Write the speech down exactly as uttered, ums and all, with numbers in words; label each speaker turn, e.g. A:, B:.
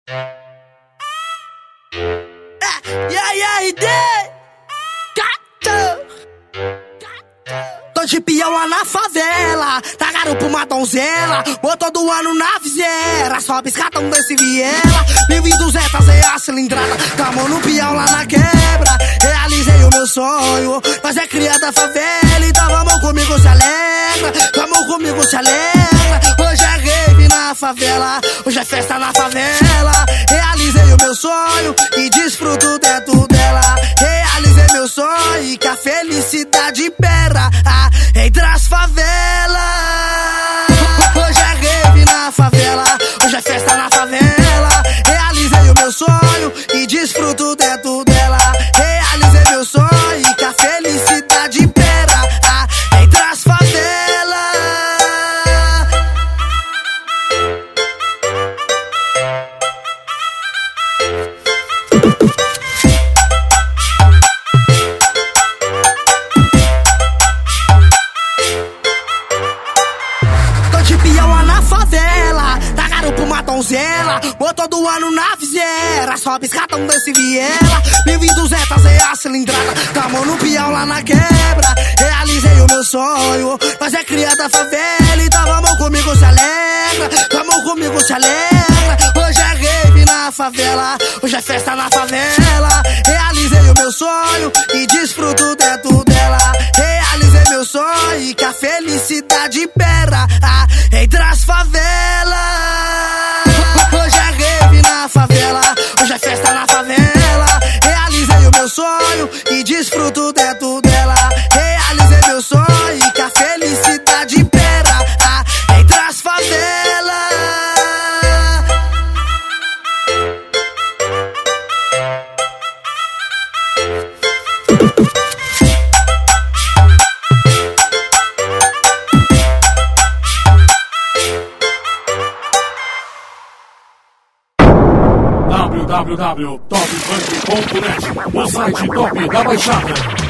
A: E aí, R D? Tô de peão lá na favela, tá garupa uma donzela, vou todo ano na viseira, só piscatão desse viela. Mil e duzentas é a cilindrada, tamo no peão lá na quebra. Realizei o meu sonho, nós é cria da favela, então vamos comigo se alegra, vamos comigo se alegra. Hoje é rave na favela, hoje é festa na favela. Realizei o meu sonho e desfruto dentro dela. Realizei meu sonho e que a felicidade impera ah, entre as favelas. Hoje é rave na favela, hoje é festa na favela. Realizei o meu sonho e desfruto dentro dela. Realizei meu sonho e que a felicidade impera ah, entre as favelas. Donzela, vou todo ano na viseira, só piscatão desse viela. Mil e duzentas é a cilindrada, tamo no peão lá na quebra. Realizei o meu sonho, nós é cria da favela, então vamos comigo se alegra, vamos comigo se alegra. Hoje é rave na favela, hoje é festa na favela. Realizei o meu sonho e desfruto dentro dela. Realizei meu sonho e que a felicidade impera ah, entre as favelas. Hoje é rave na favela, hoje é festa na favela. Realizei o meu sonho e desfruto dentro dela. Realizei meu sonho e que a felicidade impera ah, entre as favelas.
B: w w w ponto top funk ponto net, o site top da Baixada.